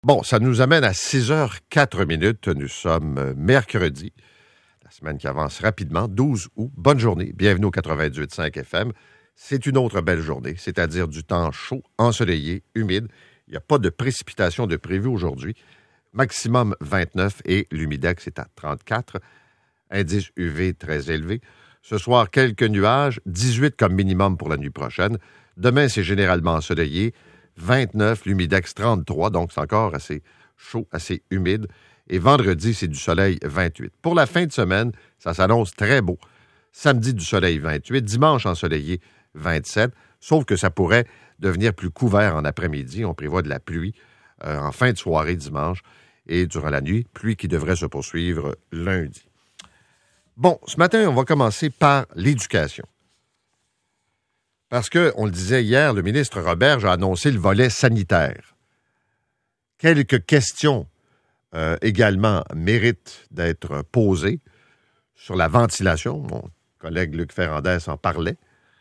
Bon, ça nous amène à 6h04. Nous sommes mercredi. La semaine qui avance rapidement, 12 août. Bonne journée. Bienvenue au 98.5 FM. C'est une autre belle journée, c'est-à-dire du temps chaud, ensoleillé, humide. Il n'y a pas de précipitation de prévu aujourd'hui. Maximum 29 et l'humidex est à 34. Indice UV très élevé. Ce soir, quelques nuages, 18 comme minimum pour la nuit prochaine. Demain, c'est généralement ensoleillé. 29, l'humidex 33, donc c'est encore assez chaud, assez humide. Et vendredi, c'est du soleil 28. Pour la fin de semaine, ça s'annonce très beau. Samedi, du soleil 28. Dimanche, ensoleillé 27. Sauf que ça pourrait devenir plus couvert en après-midi. On prévoit de la pluie en fin de soirée dimanche et durant la nuit. Pluie qui devrait se poursuivre lundi. Bon, ce matin, on va commencer par l'éducation. Parce que, on le disait hier, le ministre Roberge a annoncé le volet sanitaire. Quelques questions également méritent d'être posées sur la ventilation. Mon collègue Luc Ferrandez en parlait.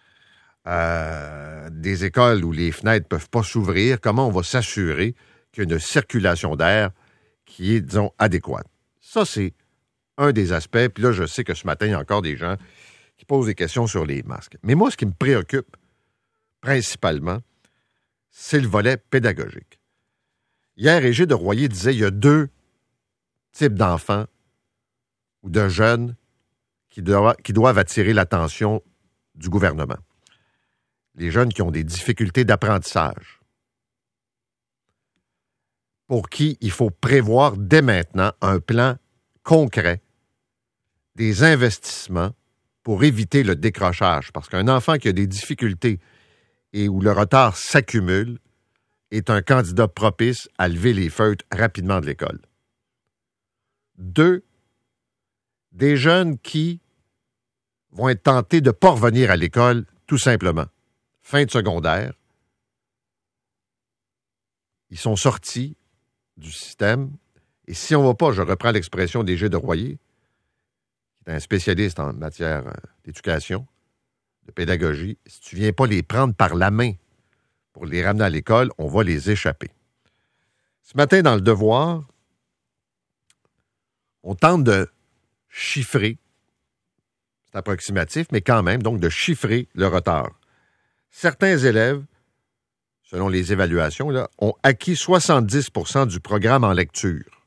Des écoles où les fenêtres ne peuvent pas s'ouvrir. Comment on va s'assurer qu'il y a une circulation d'air qui est, disons, adéquate? Ça, c'est un des aspects. Puis là, je sais que ce matin, il y a encore des gens qui posent des questions sur les masques. Mais moi, ce qui me préoccupe, principalement, c'est le volet pédagogique. Hier, Égide Royer disait qu'il y a deux types d'enfants ou de jeunes qui doivent attirer l'attention du gouvernement. Les jeunes qui ont des difficultés d'apprentissage, pour qui il faut prévoir dès maintenant un plan concret, des investissements pour éviter le décrochage. Parce qu'un enfant qui a des difficultés et où le retard s'accumule, est un candidat propice à lever les feutres rapidement de l'école. 2, des jeunes qui vont être tentés de ne pas revenir à l'école, tout simplement. Fin de secondaire, ils sont sortis du système, et si on ne va pas, je reprends l'expression d'Égide Royer, qui est un spécialiste en matière d'éducation, de pédagogie, si tu ne viens pas les prendre par la main pour les ramener à l'école, on va les échapper. Ce matin, dans le Devoir, on tente de chiffrer, c'est approximatif, mais quand même, donc de chiffrer le retard. Certains élèves, selon les évaluations, là, ont acquis 70% du programme en lecture.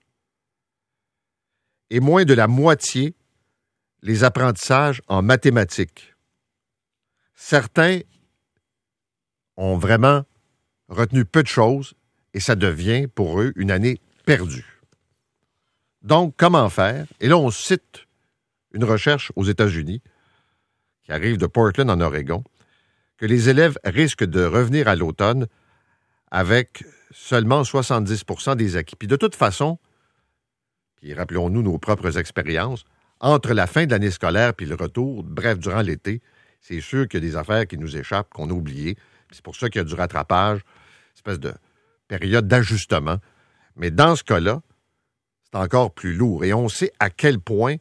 Et moins de la moitié les apprentissages en mathématiques. Certains ont vraiment retenu peu de choses et ça devient pour eux une année perdue. Donc, comment faire? Et là, on cite une recherche aux États-Unis qui arrive de Portland, en Oregon, que les élèves risquent de revenir à l'automne avec seulement 70% des acquis. Puis de toute façon, puis rappelons-nous nos propres expériences, entre la fin de l'année scolaire puis le retour, bref, durant l'été, c'est sûr qu'il y a des affaires qui nous échappent, qu'on a oubliées. C'est pour ça qu'il y a du rattrapage, une espèce de période d'ajustement. Mais dans ce cas-là, c'est encore plus lourd. Et on sait à quel point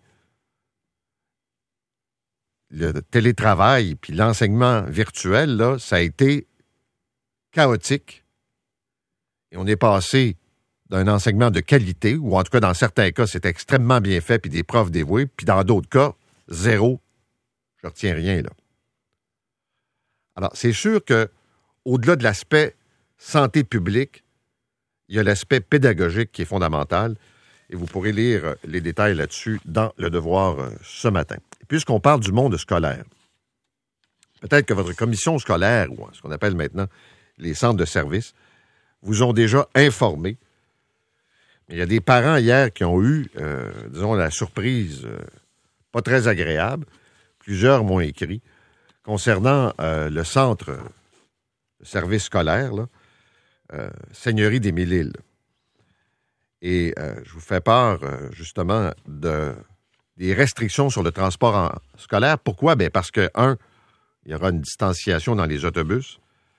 le télétravail puis l'enseignement virtuel, là, ça a été chaotique. Et on est passé d'un enseignement de qualité, ou en tout cas, dans certains cas, c'est extrêmement bien fait, puis des profs dévoués, puis dans d'autres cas, zéro. Je ne retiens rien, là. Alors, c'est sûr que au-delà de l'aspect santé publique, il y a l'aspect pédagogique qui est fondamental. Et vous pourrez lire les détails là-dessus dans Le Devoir ce matin. Et puisqu'on parle du monde scolaire, peut-être que votre commission scolaire, ou ce qu'on appelle maintenant les centres de services, vous ont déjà informé. Mais il y a des parents hier qui ont eu, disons, la surprise pas très agréable. Plusieurs m'ont écrit concernant le centre de service scolaire, là, Seigneurie des Mille-Îles. Et je vous fais part, justement, des restrictions sur le transport scolaire. Pourquoi? Bien, parce que, il y aura une distanciation dans les autobus.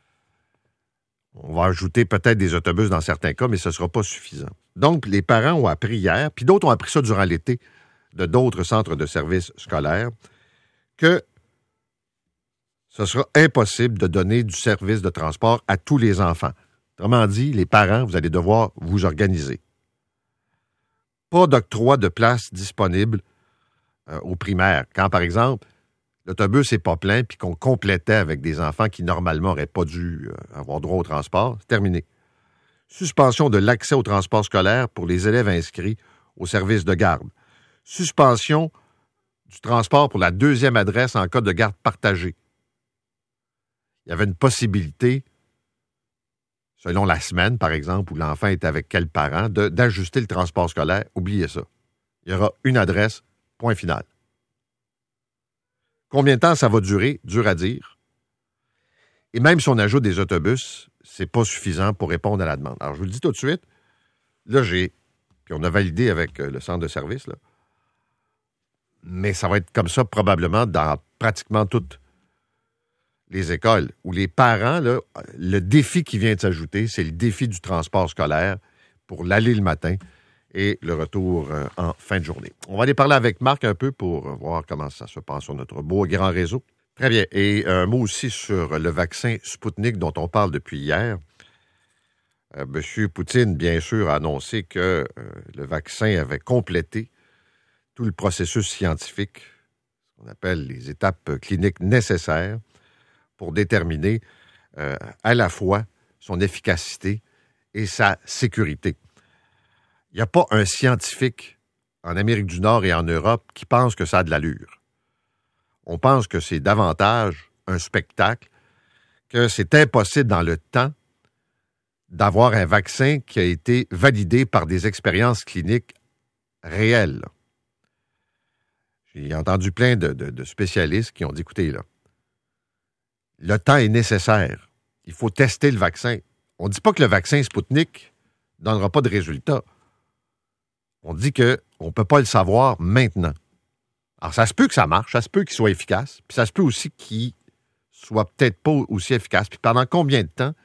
On va ajouter peut-être des autobus dans certains cas, mais ce ne sera pas suffisant. Donc, les parents ont appris hier, puis d'autres ont appris ça durant l'été, de d'autres centres de services scolaires, que ce sera impossible de donner du service de transport à tous les enfants. Autrement dit, les parents, vous allez devoir vous organiser. Pas d'octroi de place disponible aux primaires. Quand, par exemple, l'autobus n'est pas plein puis qu'on complétait avec des enfants qui, normalement, n'auraient pas dû avoir droit au transport, c'est terminé. Suspension de l'accès au transport scolaire pour les élèves inscrits au service de garde. Suspension du transport pour la deuxième adresse en cas de garde partagée. Il y avait une possibilité, selon la semaine, par exemple, où l'enfant est avec quel parent, d'ajuster le transport scolaire. Oubliez ça. Il y aura une adresse, point final. Combien de temps ça va durer? Dur à dire. Et même si on ajoute des autobus, c'est pas suffisant pour répondre à la demande. Alors, je vous le dis tout de suite, là, puis on a validé avec le centre de service, là, mais ça va être comme ça probablement dans pratiquement toutes les écoles, où les parents, là, le défi qui vient de s'ajouter, c'est le défi du transport scolaire pour l'aller le matin et le retour en fin de journée. On va aller parler avec Marc un peu pour voir comment ça se passe sur notre beau et grand réseau. Très bien. Et un mot aussi sur le vaccin Sputnik dont on parle depuis hier. M. Poutine, bien sûr, a annoncé que le vaccin avait complété tout le processus scientifique, ce qu'on appelle les étapes cliniques nécessaires pour déterminer à la fois son efficacité et sa sécurité. Il n'y a pas un scientifique en Amérique du Nord et en Europe qui pense que ça a de l'allure. On pense que c'est davantage un spectacle, que c'est impossible dans le temps d'avoir un vaccin qui a été validé par des expériences cliniques réelles. J'ai entendu plein de spécialistes qui ont dit, écoutez, là, le temps est nécessaire. Il faut tester le vaccin. On ne dit pas que le vaccin Sputnik ne donnera pas de résultats. On dit qu'on ne peut pas le savoir maintenant. Alors, ça se peut que ça marche, ça se peut qu'il soit efficace, puis ça se peut aussi qu'il soit peut-être pas aussi efficace. Puis pendant combien de temps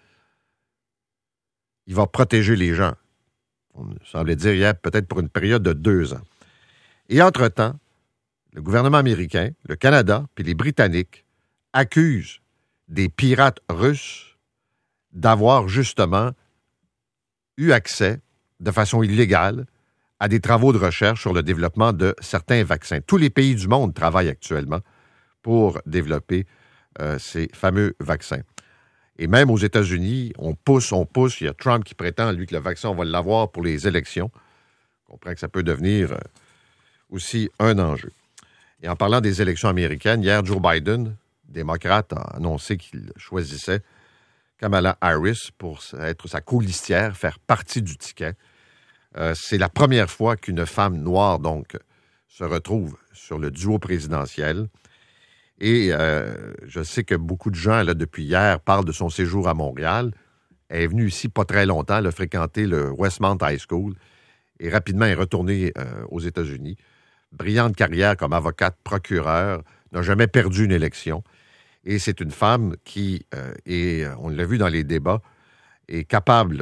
il va protéger les gens? On me semblait dire hier, peut-être pour une période de 2 ans. Et entre-temps, le gouvernement américain, le Canada, puis les Britanniques accusent des pirates russes d'avoir justement eu accès de façon illégale à des travaux de recherche sur le développement de certains vaccins. Tous les pays du monde travaillent actuellement pour développer ces fameux vaccins. Et même aux États-Unis, on pousse. Il y a Trump qui prétend, lui, que le vaccin, on va l'avoir pour les élections. On comprend que ça peut devenir aussi un enjeu. Et en parlant des élections américaines, hier, Joe Biden, démocrate, a annoncé qu'il choisissait Kamala Harris pour être sa colistière, faire partie du ticket. C'est la première fois qu'une femme noire, donc, se retrouve sur le duo présidentiel. Et je sais que beaucoup de gens, là, depuis hier, parlent de son séjour à Montréal. Elle est venue ici pas très longtemps, elle a fréquenté le Westmount High School et rapidement est retournée aux États-Unis. Brillante carrière comme avocate, procureure, n'a jamais perdu une élection. Et c'est une femme qui on l'a vu dans les débats, est capable,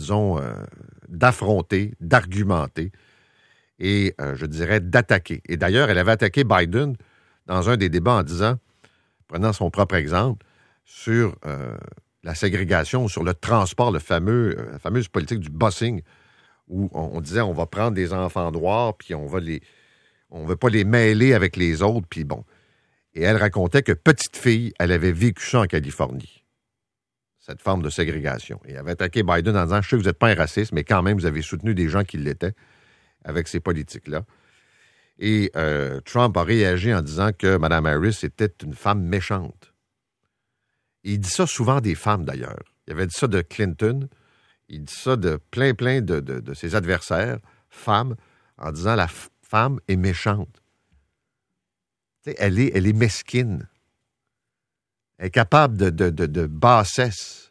d'affronter, d'argumenter et, je dirais, d'attaquer. Et d'ailleurs, elle avait attaqué Biden dans un des débats en disant, prenant son propre exemple, sur la ségrégation, sur le transport, la fameuse politique du busing, où on disait on va prendre des enfants noirs, puis on veut pas les mêler avec les autres, puis bon. Et elle racontait que petite fille, elle avait vécu ça en Californie, cette forme de ségrégation. Et elle avait attaqué Biden en disant, je sais que vous n'êtes pas un raciste, mais quand même, vous avez soutenu des gens qui l'étaient avec ces politiques-là. Et Trump a réagi en disant que Mme Harris était une femme méchante. Et il dit ça souvent des femmes, d'ailleurs. Il avait dit ça de Clinton. Il dit ça de plein de ses adversaires, femmes, en disant la femme est méchante. Tu sais, elle est mesquine. Elle est capable de bassesse.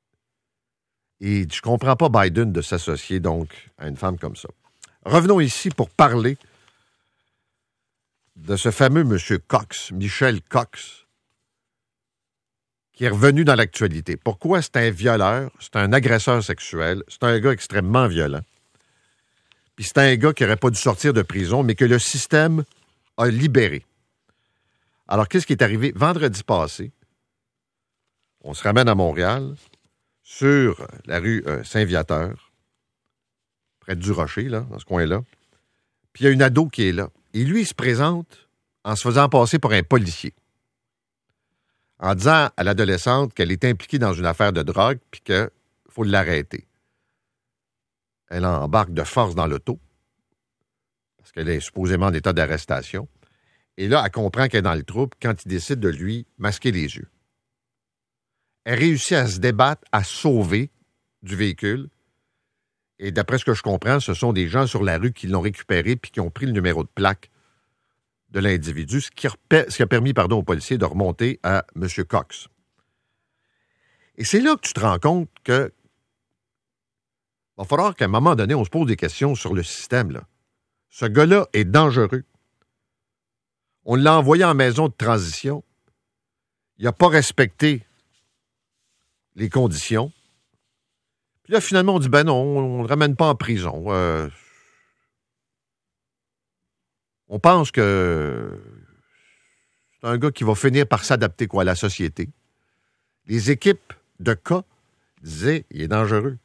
Et je ne comprends pas Biden de s'associer donc à une femme comme ça. Revenons ici pour parler de ce fameux M. Cox, Michel Cox, qui est revenu dans l'actualité. Pourquoi? C'est un violeur, c'est un agresseur sexuel, c'est un gars extrêmement violent. Puis c'est un gars qui n'aurait pas dû sortir de prison, mais que le système a libéré. Alors, qu'est-ce qui est arrivé? Vendredi passé, on se ramène à Montréal. sur la rue Saint-Viateur, près du Rocher, là, dans ce coin-là. Puis il y a une ado qui est là. Et lui, il se présente en se faisant passer pour un policier. En disant à l'adolescente qu'elle est impliquée dans une affaire de drogue puis qu'il faut l'arrêter. Elle embarque de force dans l'auto parce qu'elle est supposément en état d'arrestation. Et là, elle comprend qu'elle est dans le trouble quand il décide de lui masquer les yeux. Elle réussit à se débattre, à sauver du véhicule. Et d'après ce que je comprends, ce sont des gens sur la rue qui l'ont récupéré puis qui ont pris le numéro de plaque de l'individu, ce qui a permis aux policiers de remonter à M. Cox. Et c'est là que tu te rends compte que va falloir qu'à un moment donné, on se pose des questions sur le système, là. Ce gars-là est dangereux. On l'a envoyé en maison de transition. Il n'a pas respecté les conditions. Puis là, finalement, on dit, ben non, on ne le ramène pas en prison. On pense que c'est un gars qui va finir par s'adapter à la société. Les équipes de cas disaient, il est dangereux.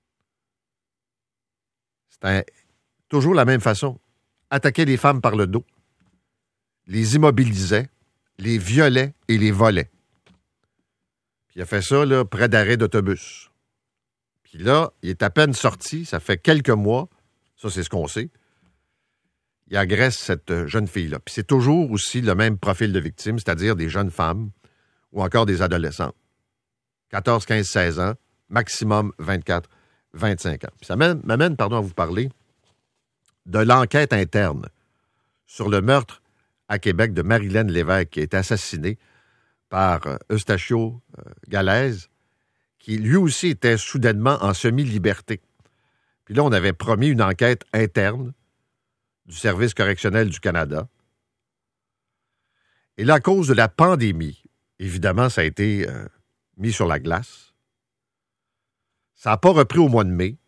C'était toujours la même façon. Attaquer les femmes par le dos, les immobilisait, les violait et les volait. Puis il a fait ça là, près d'arrêts d'autobus. Puis là, il est à peine sorti, ça fait quelques mois, ça c'est ce qu'on sait, il agresse cette jeune fille-là. Puis c'est toujours aussi le même profil de victime, c'est-à-dire des jeunes femmes ou encore des adolescents. 14, 15, 16 ans, maximum 24, 25 ans. Puis ça m'amène à vous parler de l'enquête interne sur le meurtre à Québec de Marilène Lévesque, qui a été assassinée par Eustachio Galaise, qui lui aussi était soudainement en semi-liberté. Puis là, on avait promis une enquête interne du Service correctionnel du Canada. Et là, à cause de la pandémie, évidemment, ça a été mis sur la glace. Ça n'a pas repris au mois de mai.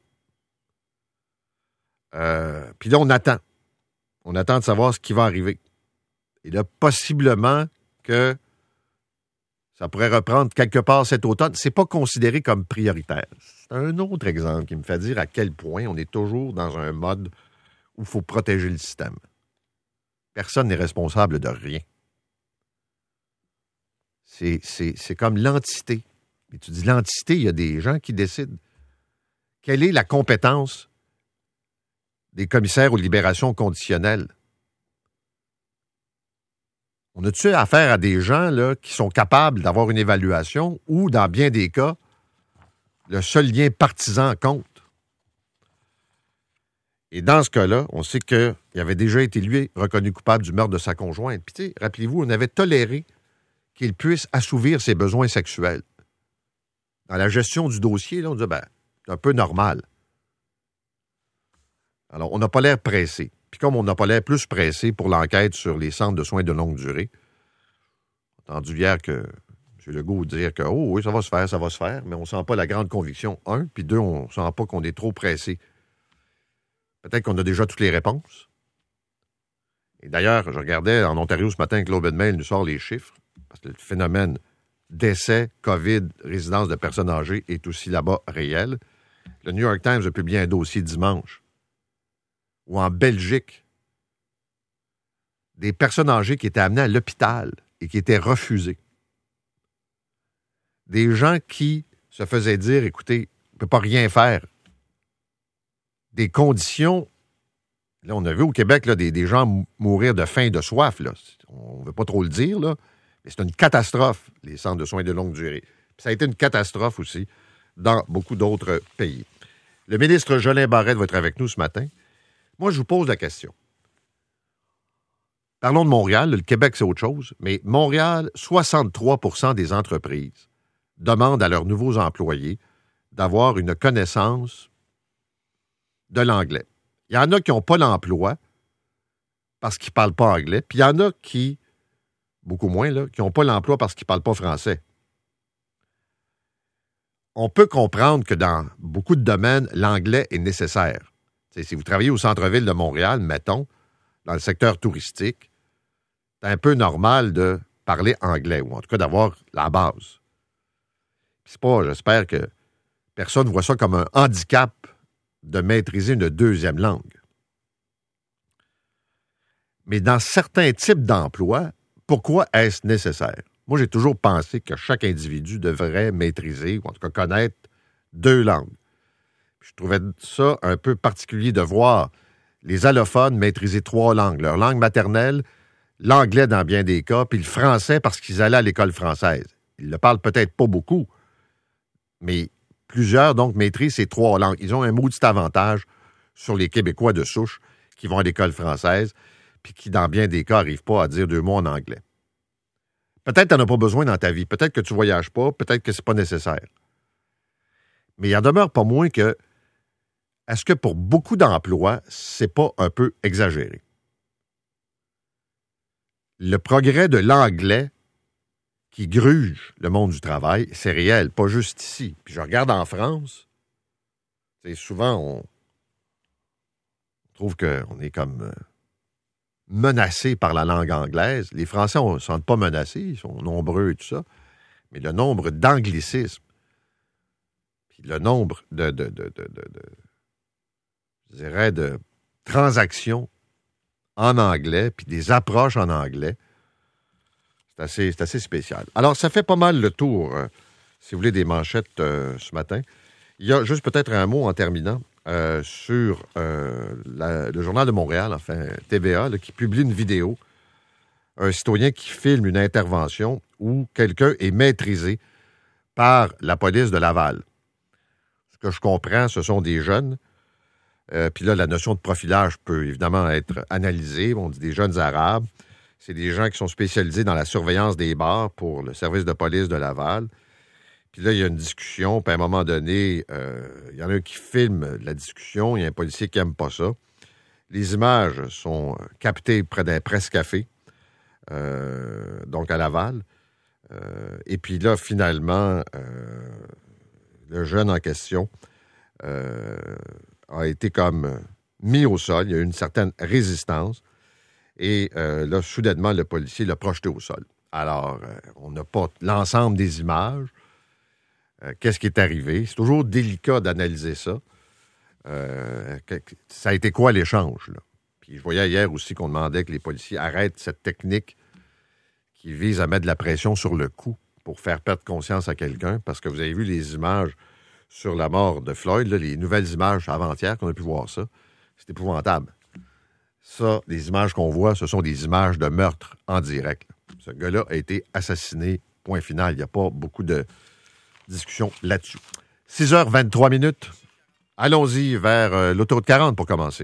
Puis là, on attend. On attend de savoir ce qui va arriver. Et là, possiblement que ça pourrait reprendre quelque part cet automne. C'est pas considéré comme prioritaire. C'est un autre exemple qui me fait dire à quel point on est toujours dans un mode où il faut protéger le système. Personne n'est responsable de rien. C'est comme l'entité. Et tu dis l'entité, il y a des gens qui décident. Quelle est la compétence des commissaires aux libérations conditionnelles? On a-tu affaire à des gens là, qui sont capables d'avoir une évaluation ou, dans bien des cas, le seul lien partisan compte? Et dans ce cas-là, on sait qu'il avait déjà été, lui, reconnu coupable du meurtre de sa conjointe. Puis, tu sais, rappelez-vous, on avait toléré qu'il puisse assouvir ses besoins sexuels. Dans la gestion du dossier, là, on dit, c'est un peu normal. Alors, on n'a pas l'air pressé. Puis comme on n'a pas l'air plus pressé pour l'enquête sur les centres de soins de longue durée, j'ai entendu hier que M. Legault dire que, oh oui, ça va se faire, mais on ne sent pas la grande conviction, un, puis deux, on ne sent pas qu'on est trop pressé. Peut-être qu'on a déjà toutes les réponses. Et d'ailleurs, je regardais en Ontario ce matin, Globe and Mail nous sort les chiffres, parce que le phénomène décès, COVID, résidence de personnes âgées est aussi là-bas réel. Le New York Times a publié un dossier dimanche où en Belgique, des personnes âgées qui étaient amenées à l'hôpital et qui étaient refusées. Des gens qui se faisaient dire, écoutez, on ne peut pas rien faire. Des conditions, là, on a vu au Québec là, des gens mourir de faim et de soif. Là. On ne veut pas trop le dire, là, mais c'est une catastrophe, les centres de soins de longue durée. Puis ça a été une catastrophe aussi dans beaucoup d'autres pays. Le ministre Jolin Barrette va être avec nous ce matin. Moi, je vous pose la question. Parlons de Montréal. Le Québec, c'est autre chose. Mais Montréal, 63% des entreprises demandent à leurs nouveaux employés d'avoir une connaissance de l'anglais. Il y en a qui n'ont pas l'emploi parce qu'ils ne parlent pas anglais. Puis il y en a qui, beaucoup moins, là, qui n'ont pas l'emploi parce qu'ils ne parlent pas français. On peut comprendre que dans beaucoup de domaines, l'anglais est nécessaire. T'sais, si vous travaillez au centre-ville de Montréal, mettons, dans le secteur touristique, c'est un peu normal de parler anglais, ou en tout cas d'avoir la base. Puis c'est pas, j'espère que personne voit ça comme un handicap de maîtriser une deuxième langue. Mais dans certains types d'emplois, pourquoi est-ce nécessaire? Moi, j'ai toujours pensé que chaque individu devrait maîtriser, ou en tout cas connaître, 2 langues. Je trouvais ça un peu particulier de voir les allophones maîtriser 3 langues. Leur langue maternelle, l'anglais dans bien des cas, puis le français parce qu'ils allaient à l'école française. Ils le parlent peut-être pas beaucoup, mais plusieurs, donc, maîtrisent ces 3 langues. Ils ont un maudit avantage sur les Québécois de souche qui vont à l'école française puis qui, dans bien des cas, n'arrivent pas à dire 2 mots en anglais. Peut-être que tu n'en as pas besoin dans ta vie. Peut-être que tu ne voyages pas. Peut-être que ce n'est pas nécessaire. Mais il en demeure pas moins que est-ce que pour beaucoup d'emplois, c'est pas un peu exagéré? Le progrès de l'anglais qui gruge le monde du travail, c'est réel, pas juste ici. Puis je regarde en France, souvent on trouve qu'on est comme menacé par la langue anglaise. Les Français ne se sentent pas menacés, ils sont nombreux et tout ça, mais le nombre d'anglicismes, puis le nombre de transactions en anglais, puis des approches en anglais, c'est assez spécial. Alors, ça fait pas mal le tour, si vous voulez, des manchettes ce matin. Il y a juste peut-être un mot en terminant sur le Journal de Montréal, enfin TVA, là, qui publie une vidéo. Un citoyen qui filme une intervention où quelqu'un est maîtrisé par la police de Laval. Ce que je comprends, ce sont des jeunes. Puis là, la notion de profilage peut évidemment être analysée. On dit des jeunes Arabes. C'est des gens qui sont spécialisés dans la surveillance des bars pour le service de police de Laval. Puis là, il y a une discussion. Puis à un moment donné, il y en a un qui filme la discussion. Il y a un policier qui n'aime pas ça. Les images sont captées près d'un presse-café, donc à Laval. Et puis là, finalement, le jeune en question a été comme mis au sol. Il y a eu une certaine résistance. Et là, soudainement, le policier l'a projeté au sol. Alors, on n'a pas l'ensemble des images. Qu'est-ce qui est arrivé? C'est toujours délicat d'analyser ça. Ça a été quoi l'échange, là? Puis je voyais hier aussi qu'on demandait que les policiers arrêtent cette technique qui vise à mettre de la pression sur le cou pour faire perdre conscience à quelqu'un. Parce que vous avez vu les images sur la mort de Floyd, là, les nouvelles images avant-hier qu'on a pu voir ça. C'est épouvantable. Ça, les images qu'on voit, ce sont des images de meurtre en direct. Ce gars-là a été assassiné, point final. Il n'y a pas beaucoup de discussion là-dessus. 6h23. Allons-y vers l'autoroute 40 pour commencer.